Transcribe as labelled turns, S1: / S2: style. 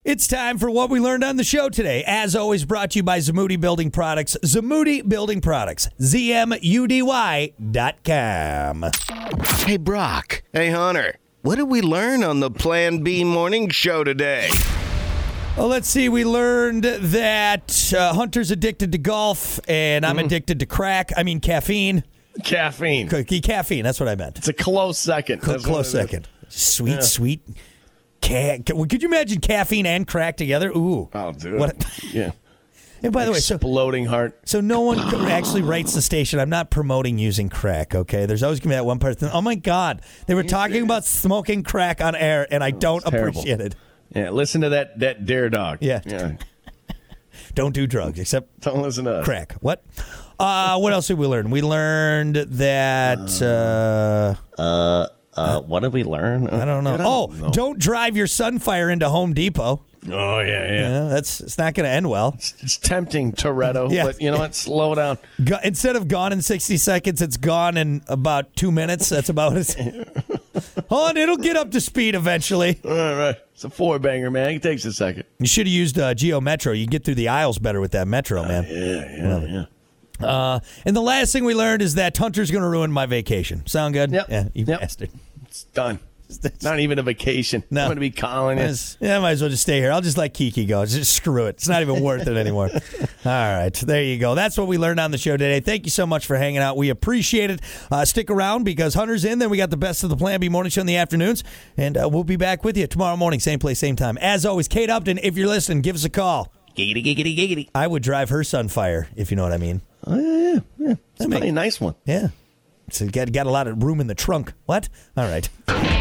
S1: It's time for what we learned on the show today. As always, brought to you by Zamudy Building Products. Zamudy Building Products. ZMUDY.com.
S2: Hey, Brock. Hey, Hunter. What did we learn on the Plan B morning show today?
S1: Well, let's see. We learned that Hunter's addicted to golf, and I'm addicted to crack. I mean, caffeine.
S3: Caffeine.
S1: Caffeine. That's what I meant.
S3: It's a close second.
S1: Close second. Sweet. Could you imagine caffeine and crack together? Ooh.
S3: I'll do it.
S1: What?
S3: Yeah.
S1: And by the way,
S3: exploding heart.
S1: So no one actually writes the station. I'm not promoting using crack, okay? There's always going to be that one person. Oh, my God. They were talking about smoking crack on air, and I don't appreciate it.
S3: Yeah, listen to that dare dog.
S1: Yeah. Don't do drugs, except
S3: don't listen to us.
S1: Crack. What? What else did we learn? We learned that...
S3: what did we learn?
S1: I don't know. Don't drive your Sunfire into Home Depot.
S3: Oh, yeah.
S1: It's not going to end well.
S3: It's tempting, Toretto, but you know what? Slow down.
S1: Instead of gone in 60 seconds, it's gone in about 2 minutes. That's about it. Hold on, it'll get up to speed eventually.
S3: All right. It's a four-banger, man. It takes a second.
S1: You should have used Geo Metro. You get through the aisles better with that Metro, man.
S3: Yeah.
S1: And the last thing we learned is that Hunter's going to ruin my vacation. Sound good?
S3: Yep.
S1: Yeah, you bastard.
S3: It's done. It's not even a vacation.
S1: No.
S3: I'm going to be calling it.
S1: Yeah, I might as well just stay here. I'll just let Kiki go. Just screw it. It's not even worth it anymore. All right. There you go. That's what we learned on the show today. Thank you so much for hanging out. We appreciate it. Stick around because Hunter's in. Then we got the best of the Plan B morning show in the afternoons. And we'll be back with you tomorrow morning. Same place, same time. As always, Kate Upton, if you're listening, give us a call.
S3: Giggity.
S1: I would drive her Sunfire, if you know what I mean.
S3: Oh, yeah. It's a nice one.
S1: Yeah. So you got a lot of room in the trunk. What? All right.